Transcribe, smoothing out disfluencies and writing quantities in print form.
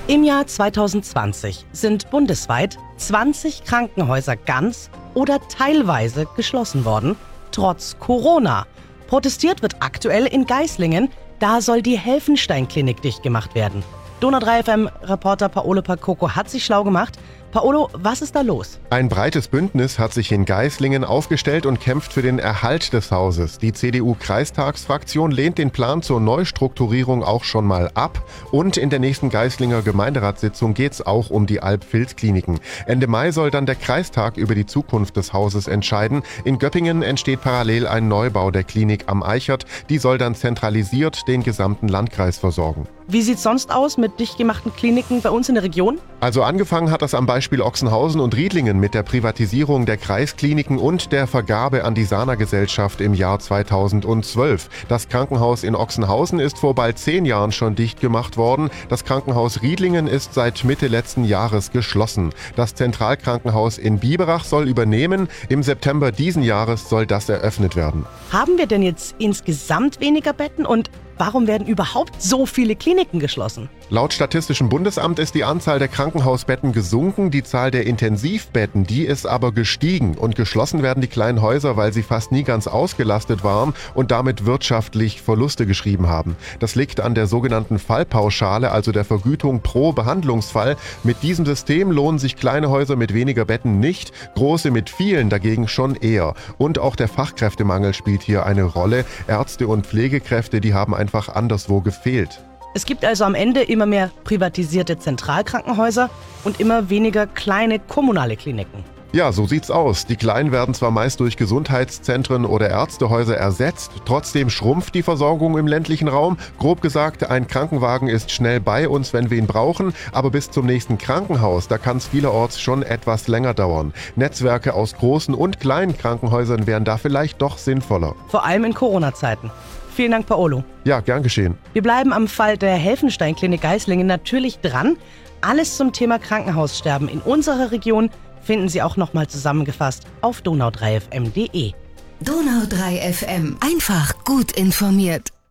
Im Jahr 2020 sind bundesweit 20 Krankenhäuser ganz oder teilweise geschlossen worden, trotz Corona. Protestiert wird aktuell in Geislingen, da soll die Helfenstein-Klinik dicht gemacht werden. Donau 3 FM-Reporter Paolo Percoco hat sich schlau gemacht. Paolo, was ist da los? Ein breites Bündnis hat sich in Geislingen aufgestellt und kämpft für den Erhalt des Hauses. Die CDU-Kreistagsfraktion lehnt den Plan zur Neustrukturierung auch schon mal ab. Und in der nächsten Geislinger Gemeinderatssitzung geht es auch um die Alp-Vils-Kliniken. Ende Mai soll dann der Kreistag über die Zukunft des Hauses entscheiden. In Göppingen entsteht parallel ein Neubau der Klinik am Eichert. Die soll dann zentralisiert den gesamten Landkreis versorgen. Wie sieht's sonst aus mit dicht gemachten Kliniken bei uns in der Region? Also angefangen hat das am Beispiel Ochsenhausen und Riedlingen mit der Privatisierung der Kreiskliniken und der Vergabe an die Sana-Gesellschaft im Jahr 2012. Das Krankenhaus in Ochsenhausen ist vor bald 10 Jahren schon dicht gemacht worden. Das Krankenhaus Riedlingen ist seit Mitte letzten Jahres geschlossen. Das Zentralkrankenhaus in Biberach soll übernehmen. Im September diesen Jahres soll das eröffnet werden. Haben wir denn jetzt insgesamt weniger Betten und warum werden überhaupt so viele Kliniken geschlossen? Laut Statistischem Bundesamt ist die Anzahl der Krankenhausbetten gesunken, die Zahl der Intensivbetten, die ist aber gestiegen. Und geschlossen werden die kleinen Häuser, weil sie fast nie ganz ausgelastet waren und damit wirtschaftlich Verluste geschrieben haben. Das liegt an der sogenannten Fallpauschale, also der Vergütung pro Behandlungsfall. Mit diesem System lohnen sich kleine Häuser mit weniger Betten nicht, große mit vielen dagegen schon eher. Und auch der Fachkräftemangel spielt hier eine Rolle. Ärzte und Pflegekräfte, die haben einfach anderswo gefehlt. Es gibt also am Ende immer mehr privatisierte Zentralkrankenhäuser und immer weniger kleine kommunale Kliniken. Ja, so sieht's aus. Die kleinen werden zwar meist durch Gesundheitszentren oder Ärztehäuser ersetzt, trotzdem schrumpft die Versorgung im ländlichen Raum. Grob gesagt, ein Krankenwagen ist schnell bei uns, wenn wir ihn brauchen, aber bis zum nächsten Krankenhaus, da kann es vielerorts schon etwas länger dauern. Netzwerke aus großen und kleinen Krankenhäusern wären da vielleicht doch sinnvoller. Vor allem in Corona-Zeiten. Vielen Dank, Paolo. Ja, gern geschehen. Wir bleiben am Fall der Helfenstein-Klinik Geislingen natürlich dran. Alles zum Thema Krankenhaussterben in unserer Region finden Sie auch nochmal zusammengefasst auf donau3fm.de. Donau 3 FM. Einfach gut informiert.